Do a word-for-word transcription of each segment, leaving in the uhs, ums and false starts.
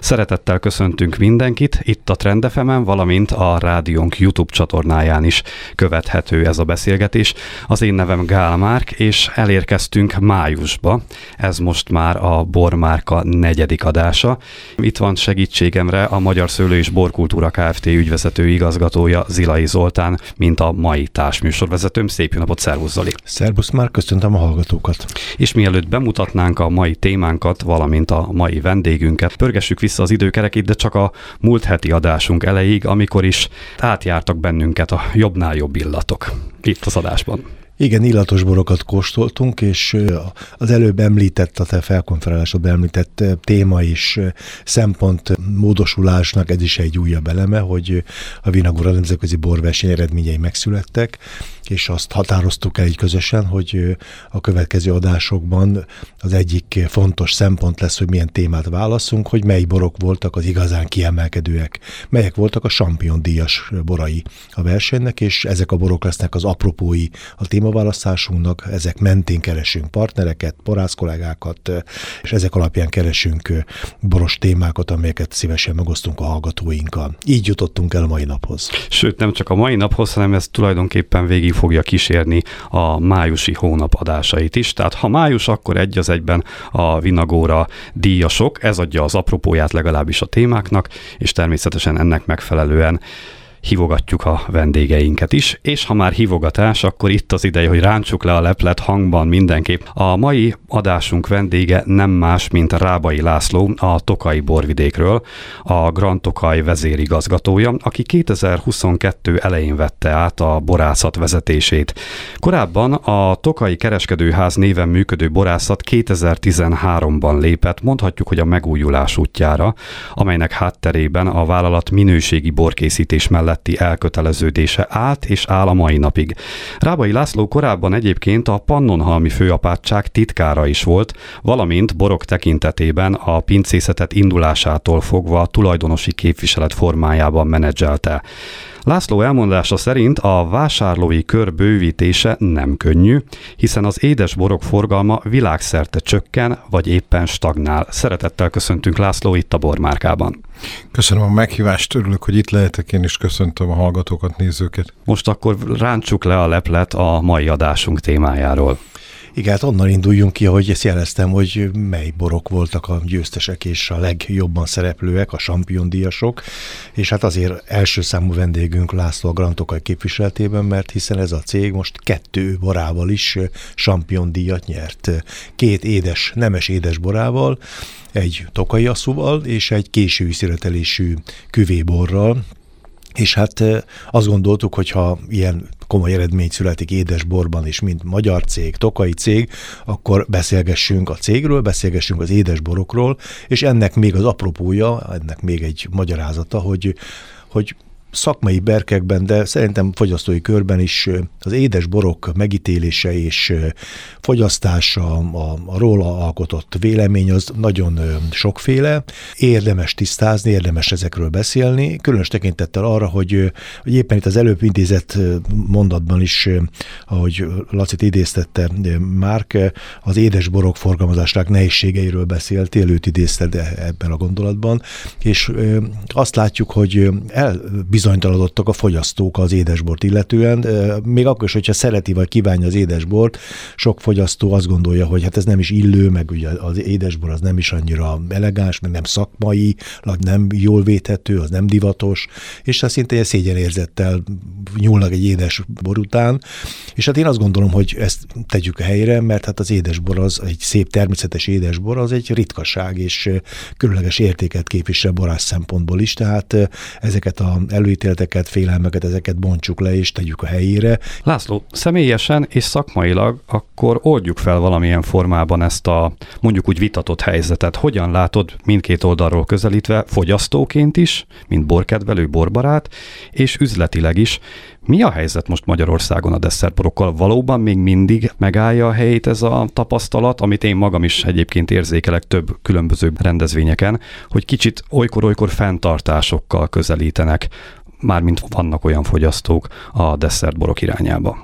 Szeretettel köszöntünk mindenkit, itt a Trend ef emen, valamint a rádiónk YouTube csatornáján is követhető ez a beszélgetés. Az én nevem Gál Márk, és elérkeztünk májusba. Ez most már a Bormárka negyedik adása. Itt van segítségemre a Magyar Szőlő és Borkultúra Kft. Ügyvezető igazgatója, Zilai Zoltán, mint a mai társműsorvezetőm. Szép jó napot, szervusz Zoli! Szervusz Márk, köszöntöm a hallgatókat! És mielőtt bemutatnánk a mai témánkat, valamint a mai vendégünket, pörgessük vissza az időkerekét, de csak a múlt heti adásunk elejéig, amikor is átjártak bennünket a jobbnál jobb illatok itt az adásban. Igen, illatos borokat kóstoltunk, és az előbb említett, a te felkonferálásod említett téma is szempont módosulásnak, ez is egy újabb eleme, hogy a Vinagura nemzetközi borverseny eredményei megszülettek, és azt határoztuk el így közösen, hogy a következő adásokban az egyik fontos szempont lesz, hogy milyen témát válaszunk, hogy mely borok voltak az igazán kiemelkedőek, melyek voltak a Champion díjas borai a versenynek, és ezek a borok lesznek az apropói a témaválasztásunknak, ezek mentén keresünk partnereket, borász kollégákat, és ezek alapján keresünk boros témákat, amelyeket szívesen megosztunk a hallgatóinkkal. Így jutottunk el a mai naphoz. Sőt, nem csak a mai naphoz, hanem ez tulajdonképpen végig fogja kísérni a májusi hónap adásait is. Tehát ha május, akkor egy az egyben a Vinagóra díjasok, ez adja az apropóját legalábbis a témáknak, és természetesen ennek megfelelően hívogatjuk a vendégeinket is, és ha már hívogatás, akkor itt az ideje, hogy rántsuk le a leplet hangban mindenképp. A mai adásunk vendége nem más, mint Rábai László, a Tokaji borvidékről, a Grand Tokaj vezérigazgatója, aki kétezer-huszonkettő elején vette át a borászat vezetését. Korábban a Tokaji Kereskedőház néven működő borászat kétezer-tizenháromban lépett, mondhatjuk, hogy a megújulás útjára, amelynek hátterében a vállalat minőségi borkészítés mellett elköteleződése állt és áll a mai napig. Rábai László korábban egyébként a Pannonhalmi főapátság titkára is volt, valamint borok tekintetében a pincészetet indulásától fogva tulajdonosi képviselet formájában menedzselte. László elmondása szerint a vásárlói kör bővítése nem könnyű, hiszen az édes borok forgalma világszerte csökken, vagy éppen stagnál. Szeretettel köszöntünk, László, itt a Bormárkában. Köszönöm a meghívást, örülök, hogy itt lehetek, én is köszöntöm a hallgatókat, nézőket. Most akkor rántsuk le a leplet a mai adásunk témájáról. Igen, hát onnan induljunk ki, ahogy ezt jeleztem, hogy mely borok voltak a győztesek és a legjobban szereplőek, a Champion díjasok, és hát azért első számú vendégünk László a Grand Tokaj képviseletében, mert hiszen ez a cég most kettő borával is Champion díjat nyert. Két édes, nemes édes borával, egy tokaji asszúval és egy késői születelésű küvéborral, és hát azt gondoltuk, hogy ha ilyen komoly eredmény születik édesborban is, mint magyar cég, tokaji cég, akkor beszélgessünk a cégről, beszélgessünk az édesborokról, és ennek még az apropója, ennek még egy magyarázata, hogy, hogy szakmai berkekben, de szerintem fogyasztói körben is az édesborok megítélése és fogyasztása, a, a róla alkotott vélemény az nagyon sokféle. Érdemes tisztázni, érdemes ezekről beszélni, különös tekintettel arra, hogy, hogy éppen itt az előbb idézett mondatban is, ahogy Lacit idéztette Márk, az édesborok forgalmazásának nehézségeiről beszéltél, őt idézted ebben a gondolatban, és azt látjuk, hogy elbizonytalanodtak a fogyasztók az édesbort illetően, még akkor is, hogyha szereti vagy kívánja az édesbort, sok fogyasztó azt gondolja, hogy hát ez nem is illő, meg ugye az édesbor az nem is annyira elegáns, meg nem szakmai, nem jól védhető, az nem divatos, és hát szinte szégyenérzettel nyúlnak egy édesbor után, és hát én azt gondolom, hogy ezt tegyük a helyre, mert hát az édesbor az egy szép természetes édesbor, az egy ritkaság, és különleges értéket képvisel borász szempontból is, tehát ezeket a előítéleteket, félelmeket, ezeket bontsuk le, és tegyük a helyére. László, személyesen és szakmailag akkor oldjuk fel valamilyen formában ezt a mondjuk úgy vitatott helyzetet. Hogyan látod mindkét oldalról közelítve, fogyasztóként is, mint borkedvelő, borbarát, és üzletileg is? Mi a helyzet most Magyarországon a desszertborokkal? Valóban még mindig megállja a helyét ez a tapasztalat, amit én magam is egyébként érzékelek több különböző rendezvényeken, hogy kicsit olykor-olykor fenntartásokkal közelítenek, mármint vannak olyan fogyasztók a desszertborok irányába.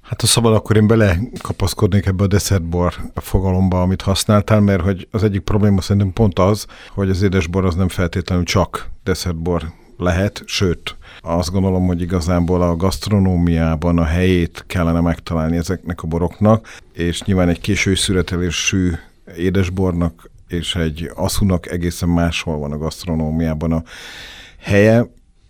Hát ha szabad, akkor én belekapaszkodnék ebbe a desszertbor fogalomba, amit használtál, mert hogy az egyik probléma szerintem pont az, hogy az édesbor az nem feltétlenül csak desszertbor lehet, sőt, azt gondolom, hogy igazából a gasztronómiában a helyét kellene megtalálni ezeknek a boroknak, és nyilván egy késői születelésű édesbornak és egy asszúnak egészen máshol van a gasztronómiában a helye,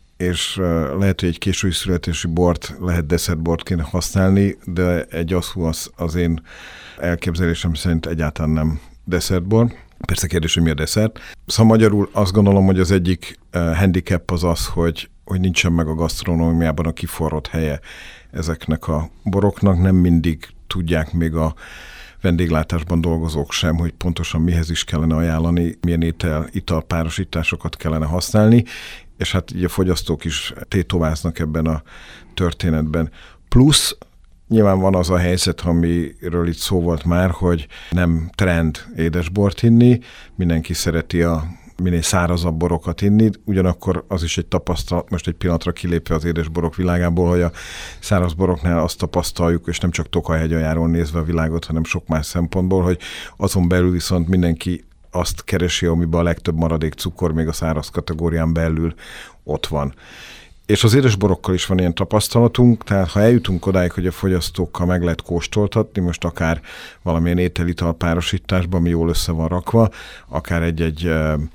és lehet, hogy egy késői születési bort lehet desszertbortként használni, de egy asszú az, az én elképzelésem szerint egyáltalán nem desszertbor. Persze kérdés, hogy mi a desszert. Szóval magyarul azt gondolom, hogy az egyik handicap az az, hogy, hogy nincsen meg a gasztronómiában a kiforrott helye ezeknek a boroknak. Nem mindig tudják még a vendéglátásban dolgozók sem, hogy pontosan mihez is kellene ajánlani, milyen étel, italpárosításokat kellene használni, és hát így a fogyasztók is tétováznak ebben a történetben. Plusz nyilván van az a helyzet, amiről itt szó volt már, hogy nem trend édesbort inni, mindenki szereti a minél szárazabb borokat inni, ugyanakkor az is egy tapasztalat, most egy pillanatra kilépve az édesborok világából, hogy a száraz boroknál azt tapasztaljuk, és nem csak Tokaj-hegyaljáról nézve a világot, hanem sok más szempontból, hogy azon belül viszont mindenki azt keresi, amiben a legtöbb maradék cukor még a száraz kategórián belül ott van. És az édesborokkal is van ilyen tapasztalatunk, tehát ha eljutunk odáig, hogy a fogyasztókkal meg lehet kóstoltatni, most akár valamilyen étel-ital párosításban, ami jól össze van rakva, akár egy-egy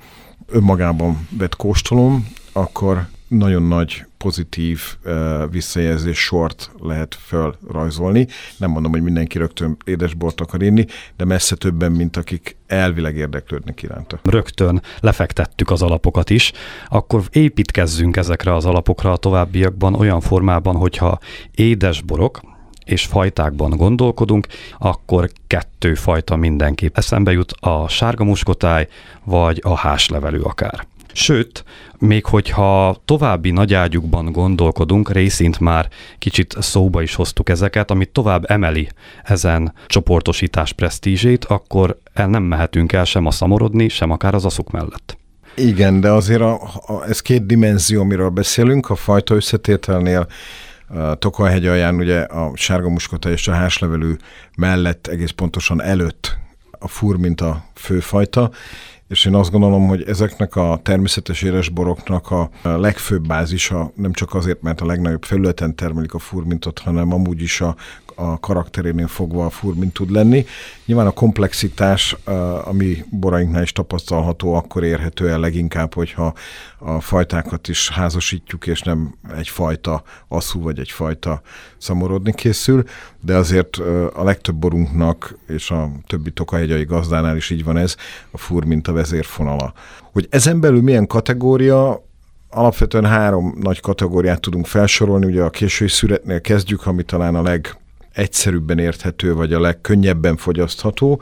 önmagában vett kóstolom, akkor nagyon nagy pozitív uh, visszajelzés sort lehet fölrajzolni. Nem mondom, hogy mindenki rögtön édesbort akar inni, de messze többen, mint akik elvileg érdeklődnek iránta. Rögtön lefektettük az alapokat is, akkor építkezzünk ezekre az alapokra a továbbiakban olyan formában, hogyha édesborok és fajtákban gondolkodunk, akkor kettő fajta mindenképp eszembe jut, a sárga muskotáj vagy a háslevelű akár. Sőt, még hogyha további nagyágyukban gondolkodunk, részint már kicsit szóba is hoztuk ezeket, amit tovább emeli ezen csoportosítás presztízsét, akkor el nem mehetünk el sem a szamorodni, sem akár az aszuk mellett. Igen, de azért a, a, ez két dimenzió, amiről beszélünk, a fajta összetételnél Tokaj-hegyalján ugye a sárga muskotáj és a háslevelű mellett egész pontosan előtt a furminta főfajta, és én azt gondolom, hogy ezeknek a természetes édesboroknak a legfőbb bázisa nem csak azért, mert a legnagyobb felületen termelik a furmintot, hanem amúgy is a, a karakterénél fogva a furmint tud lenni. Nyilván a komplexitás, ami borainknál is tapasztalható, akkor érhető el leginkább, hogyha a fajtákat is házasítjuk, és nem egyfajta asszú vagy egyfajta szamorodni készül, de azért a legtöbb borunknak, és a többi tokaj-hegyai gazdánál is így van ez, a furmint a vezérfonala. Hogy ezen belül milyen kategória, alapvetően három nagy kategóriát tudunk felsorolni, ugye a késői szüretnél kezdjük, ami talán a legegyszerűbben érthető, vagy a legkönnyebben fogyasztható,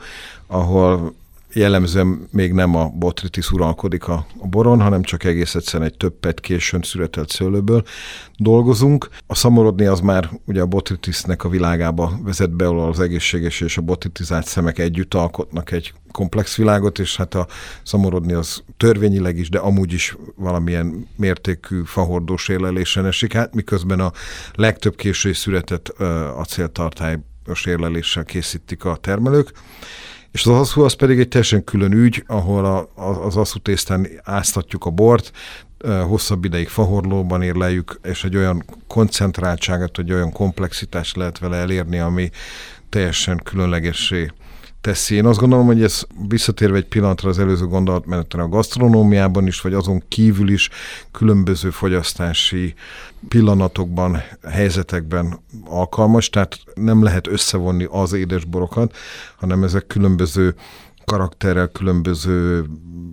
ahol jellemzően még nem a botrytis uralkodik a, a boron, hanem csak egész egyszerűen egy több pet későn született szőlőből dolgozunk. A szamorodni az már ugye a botrytisnek a világába vezet be, ahol az egészséges és a botritizált szemek együtt alkotnak egy komplex világot, és hát a szamorodni az törvényileg is, de amúgy is valamilyen mértékű fahordós érlelésen esik át, miközben a legtöbb késői született acéltartályos érleléssel készítik a termelők. És az asszú az pedig egy teljesen külön ügy, ahol a, a, az asszú tésztán áztatjuk a bort, hosszabb ideig fahorlóban érleljük, és egy olyan koncentráltságot, vagy olyan komplexitást lehet vele elérni, ami teljesen különlegessé teszi. Én azt gondolom, hogy ez visszatérve egy pillanatra az előző gondolatmenetre a gasztronómiában is, vagy azon kívül is különböző fogyasztási pillanatokban, helyzetekben alkalmas, tehát nem lehet összevonni az édesborokat, hanem ezek különböző karakterrel, különböző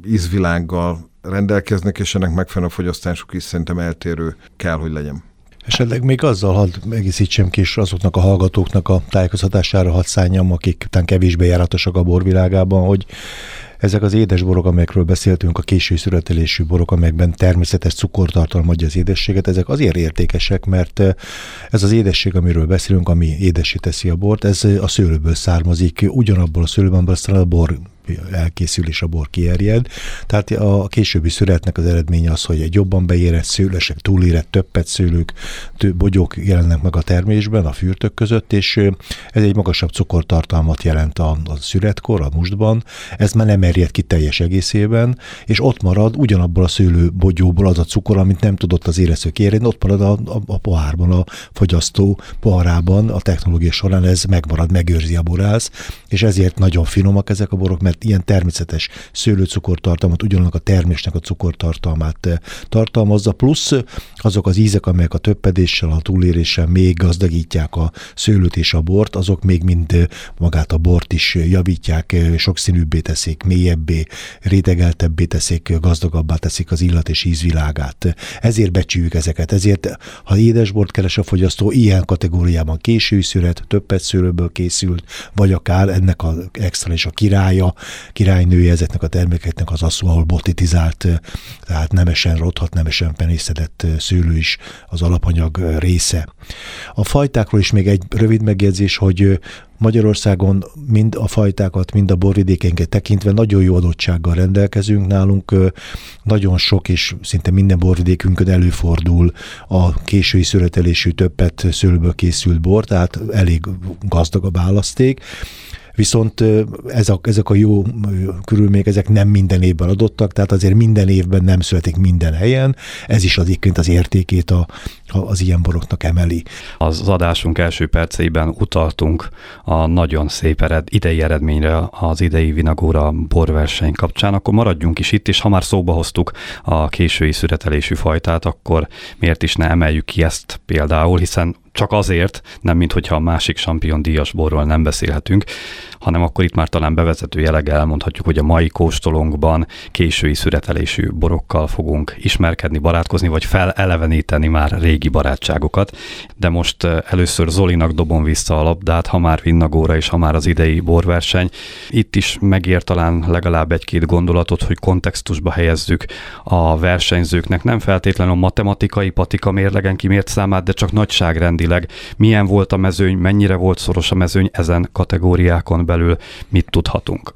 ízvilággal rendelkeznek, és ennek megfelelő fogyasztásuk is szerintem eltérő kell, hogy legyen. Esetleg még azzal hadd egészítsem ki, és azoknak a hallgatóknak a tájékoztatására hadd szálljam, akik után kevésbé járatosak a borvilágában, hogy ezek az édesborok, amelyekről beszéltünk, a késő születelésű borok, amelyekben természetes cukortartalom adja az édességet, ezek azért értékesek, mert ez az édesség, amiről beszélünk, ami édessé teszi a bort, ez a szőlőből származik, ugyanabból a szőlőből, aztán a bor elkészül és a bor kierjed. Tehát a későbbi születnek az eredménye az, hogy egy jobban beérett szőlősek, túlérett többet szőlők, több bogyók jelennek meg a termésben, a fürtök között, és ez egy magasabb cukortartalmat jelent a, a születkor, a mustban. Ez már nem erjed ki teljes egészében, és ott marad ugyanabból a szőlőbogyóból az a cukor, amit nem tudott az élesztő kérni, ott marad a, a, a pohárban, a fogyasztó poharában, a technológia során ez megmarad, megőrzi a borász, és ezért nagyon finomak ezek a borok, mert ilyen természetes szőlőcukortartalmat, ugyanannak a termésnek a cukortartalmát tartalmazza, plusz azok az ízek, amelyek a töppedéssel, a túléréssel még gazdagítják a szőlőt és a bort, azok még mind magát a bort is javítják, sokszínűbbé teszik, mélyebbé, rétegeltebbé teszik, gazdagabbá teszik az illat és ízvilágát. Ezért becsüljük ezeket. Ezért, ha édesbort keres a fogyasztó, ilyen kategóriában késői szület, többet szőlőből készült, vagy akár ennek az extra és a királya, királynője ezeknek a termékeknek az asszó, ahol botitizált, tehát nemesen rothat, nemesen penészedett szőlő is az alapanyag része. A fajtákról is még egy rövid megjegyzés, hogy Magyarországon mind a fajtákat, mind a borvidékenket tekintve nagyon jó adottsággal rendelkezünk nálunk. Nagyon sok és szinte minden borvidékünkön előfordul a késői szőlőtelésű többet szőlőből készült bor, tehát elég gazdag a választék. Viszont ez a, ezek a jó körülmények, ezek nem minden évben adottak, tehát azért minden évben nem születik minden helyen, ez is az egyébként az értékét a, a, az ilyen boroknak emeli. Az adásunk első perceiben utaltunk a nagyon szép ered, idei eredményre az idei Vinagóra borverseny kapcsán, akkor maradjunk is itt, és ha már szóba hoztuk a késői születelésű fajtát, akkor miért is ne emeljük ki ezt például, hiszen csak azért, nem minthogyha a másik Champion díjas borról nem beszélhetünk, hanem akkor itt már talán bevezető jelleggel elmondhatjuk, hogy a mai kóstolónkban késői születelésű borokkal fogunk ismerkedni, barátkozni, vagy feleleveníteni már régi barátságokat. De most először Zolinak dobom vissza a labdát, ha már Vinagóra és ha már az idei borverseny. Itt is megér talán legalább egy-két gondolatot, hogy kontextusba helyezzük a versenyzőknek. Nem feltétlenül a matematikai patika mérlegen kimért számát, de csak nagyságrendileg milyen volt a mezőny, mennyire volt szoros a mezőny ezen kategóriákon belül, mit tudhatunk.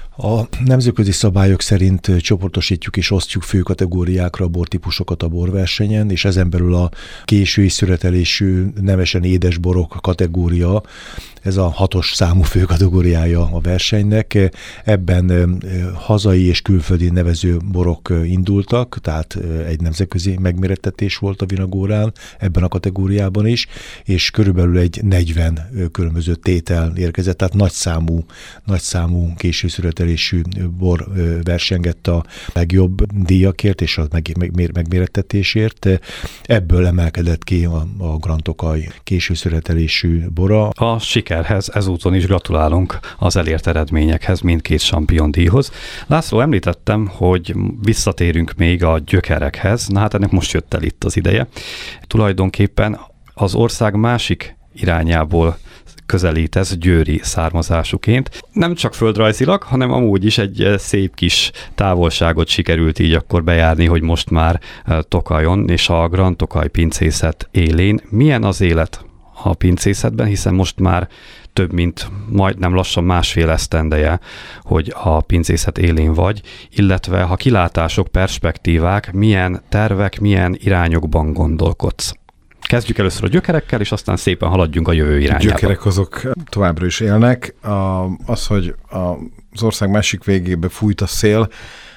A nemzetközi szabályok szerint csoportosítjuk és osztjuk fő kategóriákra a bortípusokat a borversenyen, és ezen belül a késői születelésű nemesen édes borok kategória, ez a hatos számú fő kategóriája a versenynek. Ebben hazai és külföldi nevező borok indultak, tehát egy nemzetközi megmérettetés volt a Vinagórán ebben a kategóriában is, és körülbelül egy negyven különböző tétel érkezett, tehát nagyszámú, nagyszámú késő születelésű bor versengett a legjobb díjakért és a megmérettetésért. Ebből emelkedett ki a, a Grand Tokaj késő születelésű bora. A sikerhez ezúton is gratulálunk az elért eredményekhez, mindkét Champion díjhoz. László, említettem, hogy visszatérünk még a gyökerekhez, na hát ennek most jött el itt az ideje. Tulajdonképpen az ország másik irányából közelítesz győri származásúként. Nem csak földrajzilag, hanem amúgy is egy szép kis távolságot sikerült így akkor bejárni, hogy most már Tokajon és a Grand Tokaj pincészet élén. Milyen az élet a pincészetben, hiszen most már több mint majdnem lassan másfél esztendeje, hogy a pincészet élén vagy, illetve ha kilátások, perspektívák, milyen tervek, milyen irányokban gondolkodsz. Kezdjük először a gyökerekkel, és aztán szépen haladjunk a jövő irányába. A gyökerek azok továbbra is élnek. A, az, hogy az ország másik végébe fújt a szél,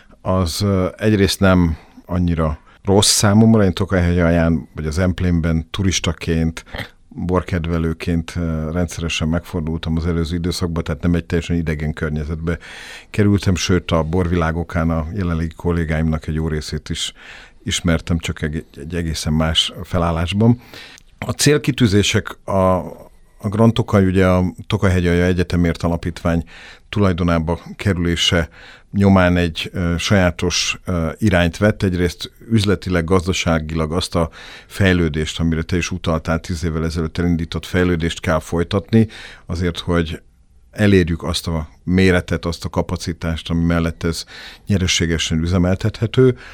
az egyrészt nem annyira rossz számomra. Én Tokajhegy alján, vagy az Emplénben turistaként, borkedvelőként rendszeresen megfordultam az előző időszakban, tehát nem egy teljesen idegen környezetbe kerültem, sőt a borvilágokán a jelenlegi kollégáimnak egy jó részét is ismertem, csak egy, egy egészen más felállásban. A célkitűzések a, a Grand Tokaj, ugye a Tokajhegyalja Egyetemért Alapítvány tulajdonába kerülése nyomán egy uh, sajátos uh, irányt vett. Egyrészt üzletileg, gazdaságilag azt a fejlődést, amire te is utaltál, tíz évvel ezelőtt elindított fejlődést kell folytatni, azért, hogy elérjük azt a méretet, azt a kapacitást, ami mellett ez nyereségesen üzemeltethető.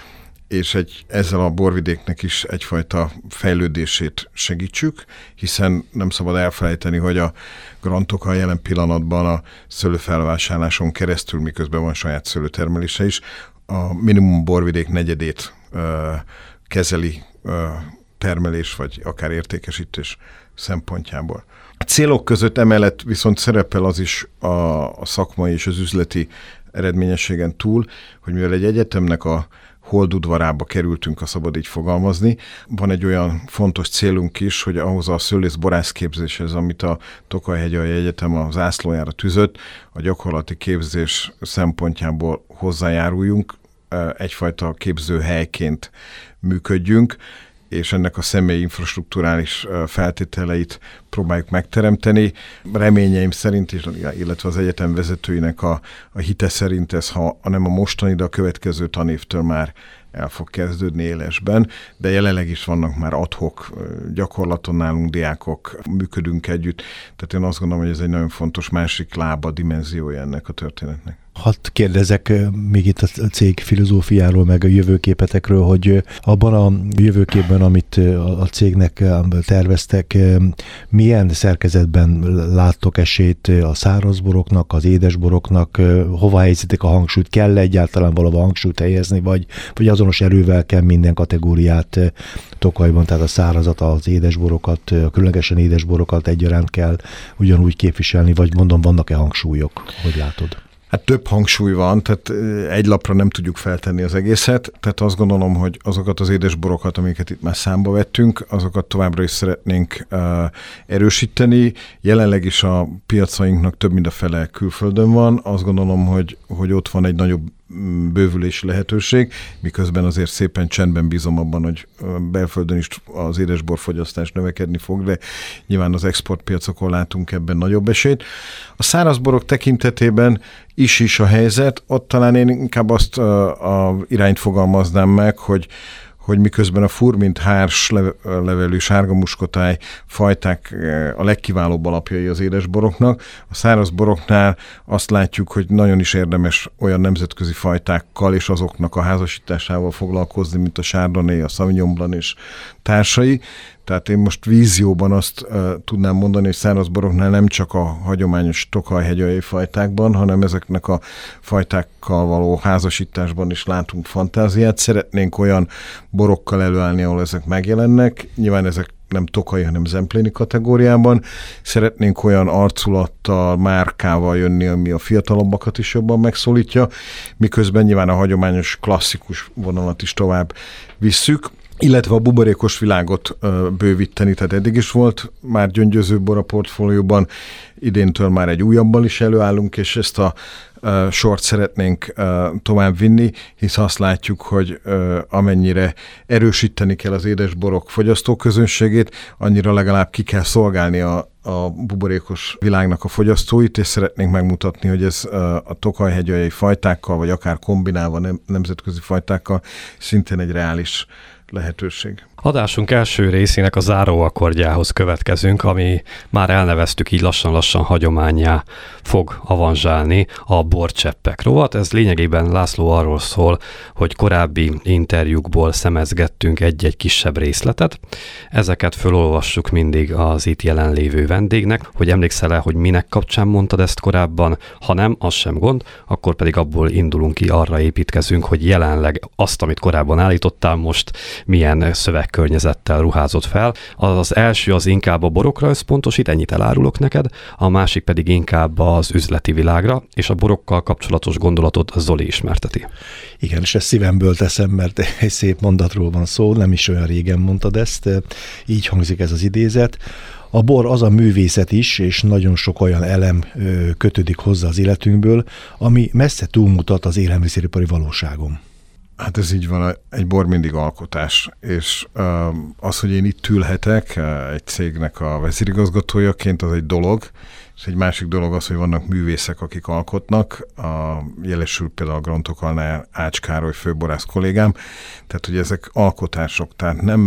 és egy, ezzel a borvidéknek is egyfajta fejlődését segítsük, hiszen nem szabad elfelejteni, hogy a Grand Tokaj jelen pillanatban a szőlőfelvásárláson keresztül, miközben van saját szőlőtermelése is, a minimum borvidék negyedét ö, kezeli ö, termelés vagy akár értékesítés szempontjából. A célok között emellett viszont szerepel az is a, a szakmai és az üzleti eredményességen túl, hogy mivel egy egyetemnek a holdudvarába kerültünk, ha szabad így fogalmazni, van egy olyan fontos célunk is, hogy ahhoz a szőlész-borász képzéshez, amit a Tokaj-hegyalja Egyetem a zászlójára tűzött, a gyakorlati képzés szempontjából hozzájáruljunk, egyfajta képzőhelyként működjünk, és ennek a személyi infrastrukturális feltételeit próbáljuk megteremteni. Reményeim szerint, illetve az egyetem vezetőinek a, a hite szerint ez, ha nem a mostani, de a következő tanévtől már el fog kezdődni élesben, de jelenleg is vannak már ad-hoc gyakorlaton nálunk diákok, működünk együtt, tehát én azt gondolom, hogy ez egy nagyon fontos másik lába, dimenziója ennek a történetnek. Hadd kérdezek még itt a cég filozófiáról, meg a jövőképetekről, hogy abban a jövőképben, amit a cégnek terveztek, milyen szerkezetben láttok esélyt a szárazboroknak, az édesboroknak, hova helyezitek a hangsúlyt, kell egyáltalán valahol hangsúlyt helyezni, vagy, vagy azonos erővel kell minden kategóriát Tokajban, tehát a szárazat, az édesborokat, a különlegesen édesborokat egyaránt kell ugyanúgy képviselni, vagy mondom, vannak-e hangsúlyok, hogy látod? Hát több hangsúly van, tehát egy lapra nem tudjuk feltenni az egészet, tehát azt gondolom, hogy azokat az édesborokat, amiket itt már számba vettünk, azokat továbbra is szeretnénk uh, erősíteni. Jelenleg is a piacainknak több mint a fele külföldön van, azt gondolom, hogy, hogy ott van egy nagyobb bővülési lehetőség, miközben azért szépen csendben bízom abban, hogy belföldön is az édesborfogyasztás növekedni fog, de nyilván az exportpiacokon látunk ebben nagyobb esélyt. A szárazborok tekintetében is is a helyzet, ott talán én inkább azt a, a irányt fogalmaznám meg, hogy hogy miközben a furmint hárs levelű sárga muskotáj fajták a legkiválóbb alapjai az édesboroknak, a száraz boroknál azt látjuk, hogy nagyon is érdemes olyan nemzetközi fajtákkal és azoknak a házasításával foglalkozni, mint a Chardonnay, a Sauvignon Blanc és társai. Tehát én most vízióban azt uh, tudnám mondani, hogy szárazboroknál nem csak a hagyományos Tokaj-hegyalja fajtákban, hanem ezeknek a fajtákkal való házasításban is látunk fantáziát. Szeretnénk olyan borokkal előállni, ahol ezek megjelennek. Nyilván ezek nem tokai, hanem zempléni kategóriában. Szeretnénk olyan arculattal, márkával jönni, ami a fiatalabbakat is jobban megszólítja, miközben nyilván a hagyományos klasszikus vonalat is tovább visszük, illetve a buborékos világot ö, bővíteni, tehát eddig is volt már gyöngyöző bor a portfólióban, idéntől már egy újabbal is előállunk, és ezt a ö, sort szeretnénk ö, tovább vinni, hisz azt látjuk, hogy ö, amennyire erősíteni kell az édesborok fogyasztóközönségét, annyira legalább ki kell szolgálni a a buborékos világnak a fogyasztóit, és szeretnénk megmutatni, hogy ez a Tokaj-hegyaljai fajtákkal, vagy akár kombinálva nem, nemzetközi fajtákkal szintén egy reális lehetőség. Adásunk első részének a záróakkordjához következünk, ami már elneveztük, így lassan-lassan hagyománnyá fog avanzsálni, a borcseppek rovat. Ez lényegében, László, arról szól, hogy korábbi interjúkból szemezgettünk egy-egy kisebb részletet. Ezeket felolvassuk mindig az itt jelenlévő vendégnek, hogy emlékszel-e, hogy minek kapcsán mondtad ezt korábban, ha nem, az sem gond, akkor pedig abból indulunk ki, arra építkezünk, hogy jelenleg azt, amit korábban állítottál, most milyen szövegkörnyezettel ruházott fel. Az első az inkább a borokra összpontosít, ennyit elárulok neked, a másik pedig inkább az üzleti világra, és a borokkal kapcsolatos gondolatot Zoli ismerteti. Igen, és ezt szívemből teszem, mert egy szép mondatról van szó, nem is olyan régen mondtad ezt, így hangzik ez az idézet. A bor az a művészet is, és nagyon sok olyan elem kötődik hozzá az életünkből, ami messze túlmutat az élelmiszeripari valóságon. Hát ez így van, egy bor mindig alkotás, és az, hogy én itt ülhetek egy cégnek a vezérigazgatójaként, az egy dolog, és egy másik dolog az, hogy vannak művészek, akik alkotnak, a jelesül például a Grand Tokajnál Ács Károly főborász kollégám, tehát hogy ezek alkotások, tehát nem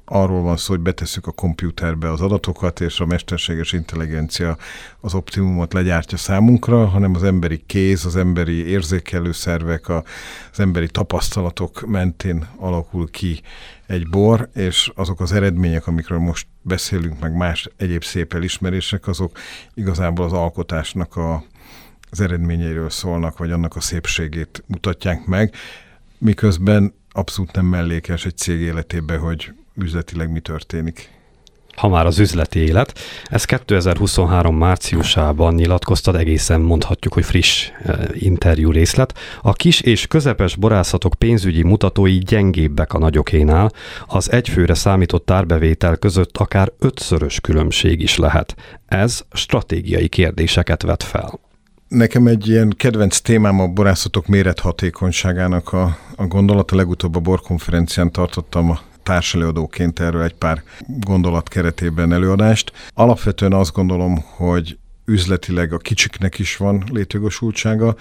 arról van szó, hogy betesszük a kompjúterbe az adatokat, és a mesterséges intelligencia az optimumot legyártja számunkra, hanem az emberi kéz, az emberi érzékelő szervek, az emberi tapasztalatok mentén alakul ki egy bor, és azok az eredmények, amikről most beszélünk, meg más egyéb szép elismerések, azok igazából az alkotásnak a, az eredményeiről szólnak, vagy annak a szépségét mutatják meg, miközben abszolút nem mellékes egy cég életében, hogy üzletileg mi történik. Ha már az üzleti élet, ez kétezer-huszonhárom márciusában nyilatkoztad, egészen mondhatjuk, hogy friss interjú részlet. A kis és közepes borászatok pénzügyi mutatói gyengébbek a nagyokénál, az egyfőre számított árbevétel között akár ötszörös különbség is lehet. Ez stratégiai kérdéseket vet fel. Nekem egy ilyen kedvenc témám a borászatok mérethatékonyságának a, a gondolata. Legutóbb a borkonferencián tartottam a társelőadóként erről egy pár gondolat keretében előadást. Alapvetően azt gondolom, hogy üzletileg a kicsiknek is van létjogosultsága,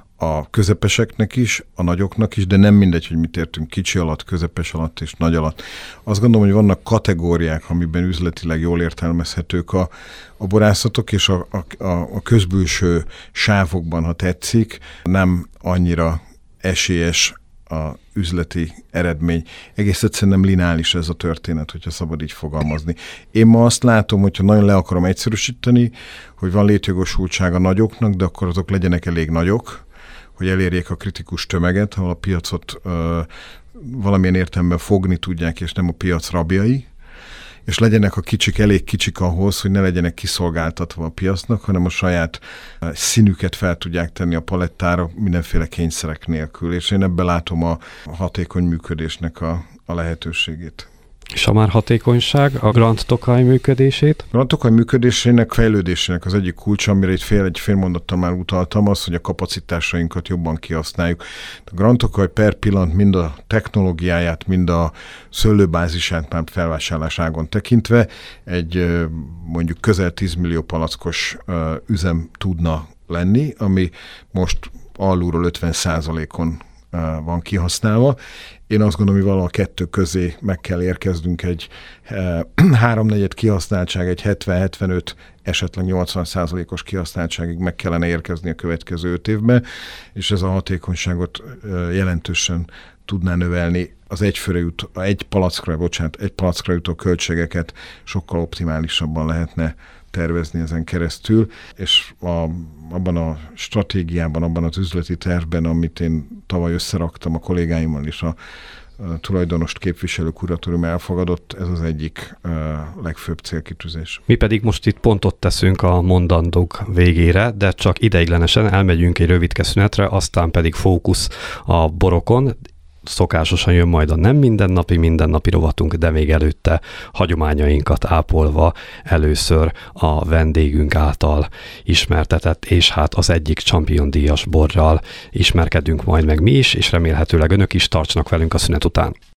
a közepeseknek is, a nagyoknak is, de nem mindegy, hogy mit értünk kicsi alatt, közepes alatt és nagy alatt. Azt gondolom, hogy vannak kategóriák, amiben üzletileg jól értelmezhetők a, a borászatok, és a, a, a közbülső sávokban, ha tetszik, nem annyira esélyes a üzleti eredmény. Egész egyszerűen nem lineáris ez a történet, hogyha szabad így fogalmazni. Én ma azt látom, hogyha nagyon le akarom egyszerűsíteni, hogy van létjogosultsága nagyoknak, de akkor azok legyenek elég nagyok, hogy elérjék a kritikus tömeget, ahol a piacot ö, valamilyen értelemben fogni tudják, és nem a piac rabjai, és legyenek a kicsik elég kicsik ahhoz, hogy ne legyenek kiszolgáltatva a piacnak, hanem a saját színüket fel tudják tenni a palettára mindenféle kényszerek nélkül, és én ebben látom a hatékony működésnek a, a lehetőségét. És a már hatékonyság, a Grand Tokaj működését? A Grand Tokaj működésének, fejlődésének az egyik kulcsa, amire itt fél, egy fél mondattal már utaltam, az, hogy a kapacitásainkat jobban kihasználjuk. A Grand Tokaj per pillanat mind a technológiáját, mind a szőlőbázisát már felvásárláságon tekintve egy mondjuk közel tíz millió palackos üzem tudna lenni, ami most alulról ötven százalékon van kihasználva. Én azt gondolom, hogy valahol a kettő közé meg kell érkeznünk egy eh, háromnegyed kihasználtság, egy hetven-hetvenöt, esetleg nyolcvan százalékos kihasználtságig meg kellene érkezni a következő öt évben, és ez a hatékonyságot eh, jelentősen tudná növelni. Az egyfőre jut, egy palackra, bocsánat, egy palackra jutó költségeket sokkal optimálisabban lehetne tervezni ezen keresztül, és a, abban a stratégiában, abban az üzleti tervben, amit én tavaly összeraktam a kollégáimmal és a, a tulajdonost képviselő kuratórium elfogadott, ez az egyik uh, legfőbb célkitűzés. Mi pedig most itt pontot teszünk a mondandók végére, de csak ideiglenesen elmegyünk egy rövidke szünetre, aztán pedig fókusz a borokon. Szokásosan jön majd a nem mindennapi, mindennapi rovatunk, de még előtte hagyományainkat ápolva először a vendégünk által ismertetett, és hát az egyik Champion díjas borral ismerkedünk majd meg mi is, és remélhetőleg önök is tartsanak velünk a szünet után.